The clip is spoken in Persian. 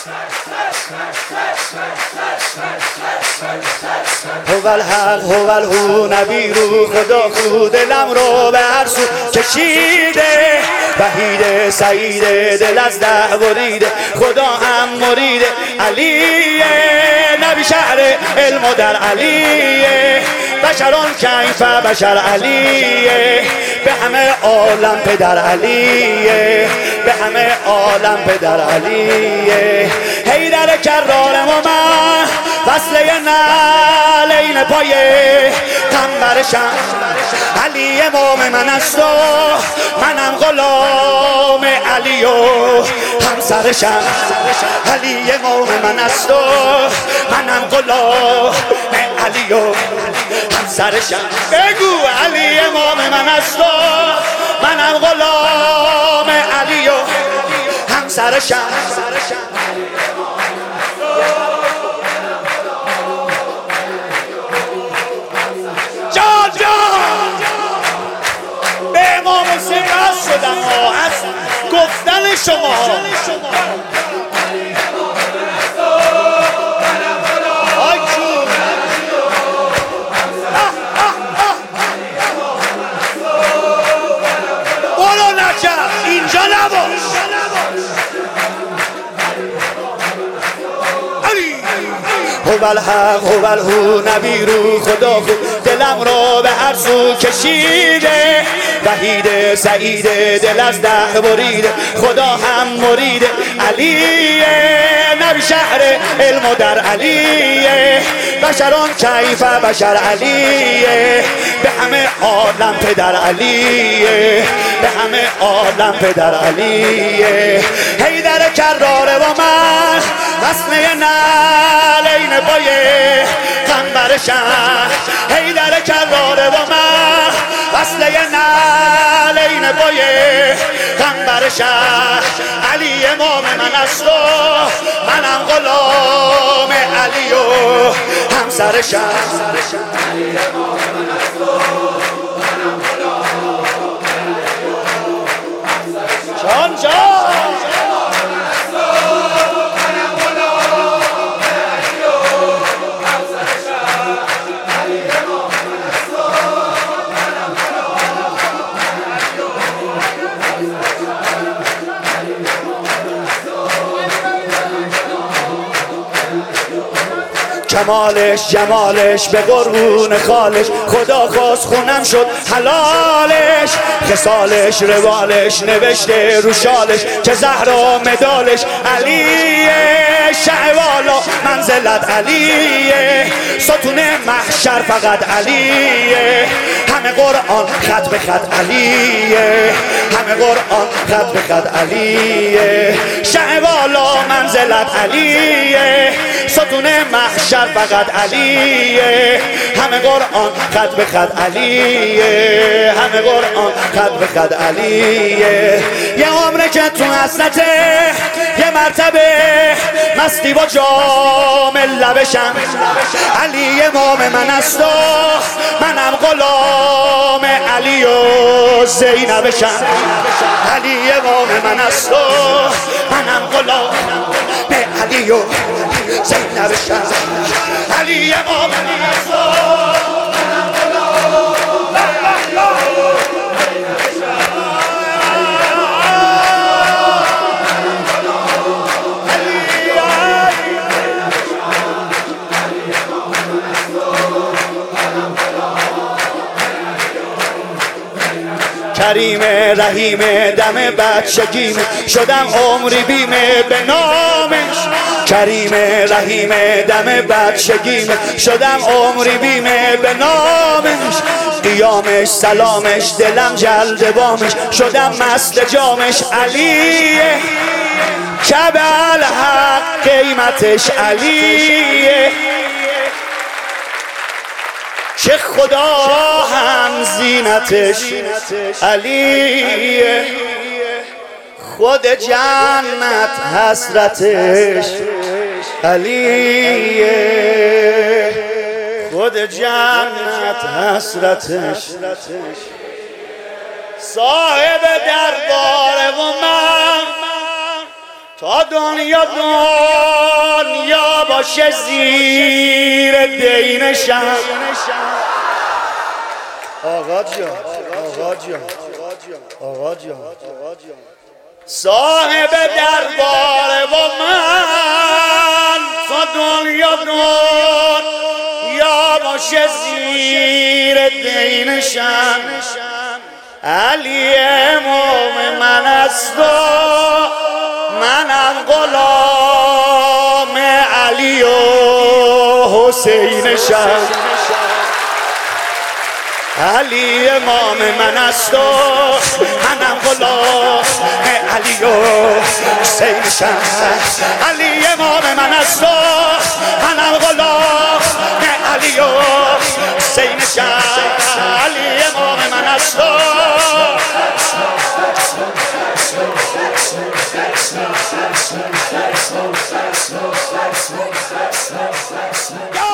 هو الحق هو الهو نبی رو خدا خود دلم رو به هر سو کشیده وحید سعید دل از ده بریده خدا هم مرید علیه نبی شهر علم و در علیه بشران کیف بشر علیه به همه عالم پدر علیه به همه عالم پدر علیه حیدر کرار من وصله نعلین پایه قنبرشم علی امام من است و منم غلام علی و همسرشم علی امام من است و منم غلام علی و همسرشم بگو علی امام من است و منم غلام علی و همسرشم به امام حسین بس شدم از گفتن شما برو نجف اینجا نباش هو الحق هو الهو نبی رو خدا خود دلم رو به هر سو کشیده وحید سعید دل از ده بریده خدا هم مرید علیه نبی شهر علم و در علیه بشران کیف بشر علیه به همه عالم پدر علیه به همه عالم پدر علیه حیدر کرار و من وصله نعلین پایه قنبرشم حیدر کرار و من وصله نعلین پایه قنبرشم علی امام من است و منم غلام علی و همسرشم علی امام من است و منم غلام علی و همسرشم جان کمالش جمالش به قربون خالش خدا خواست خونم شد حلالش خصالش روالش نوشته رو شالش که زهرا مدالش علیه شهوالا منزلت علیه ستون محشر فقط علیه همه قرآن خط به خط علیه همه قرآن خط به خط علیه شهوالا منزلت علیه ستون محشر فقط علیه همه قرآن خط به خط علیه همه قرآن خط به خط علیه یه عمره که تو حسرته یه مرتبه مستی با جام لبشم علی امام من است و منم غلام علی و زینبشم علی امام من است و منم غلام علی و زینبشم علی امام من است و منم غلام کریم رحیم دم بچگیم شدم عمری بیمه به نامش کریم رحیم دم بچگیم شدم عمری بیمه به نامش قیامش سلامش دلم جلد بامش شدم مست جامش علیه کبل حق قیمتش علیه چه خدا هم زینتش علیه خود جنت حسرتش علیه خود جنت حسرتش صاحب دربار و من تا دنیا باشه زیر دینشم. آقا جان صاحب دربار و من تا دنیا باشه زیر دینشم. علی امام من است و منم غلام علی و حسینشم. علی امام من است و منم غلام علی و حسینشم. علی امام من است و منم غلام علی و حسینشم. علی امام من است و